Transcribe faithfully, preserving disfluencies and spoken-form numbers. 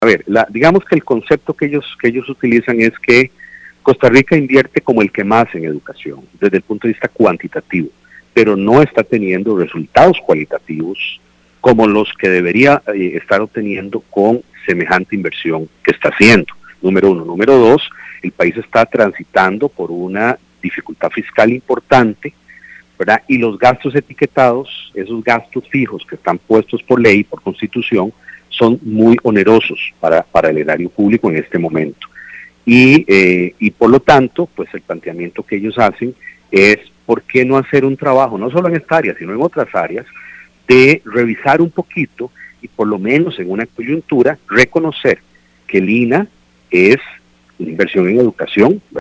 A ver, la, digamos que el concepto que ellos, que ellos utilizan es que Costa Rica invierte como el que más en educación, desde el punto de vista cuantitativo, pero no está teniendo resultados cualitativos como los que debería eh, estar obteniendo con semejante inversión que está haciendo. Número uno. Número dos, el país está transitando por una dificultad fiscal importante, ¿verdad? Y los gastos etiquetados, esos gastos fijos que están puestos por ley, por constitución, son muy onerosos para, para el erario público en este momento. Y, eh, y por lo tanto, pues el planteamiento que ellos hacen es, ¿por qué no hacer un trabajo, no solo en esta área, sino en otras áreas, de revisar un poquito y por lo menos en una coyuntura reconocer que el I N A es una inversión en educación,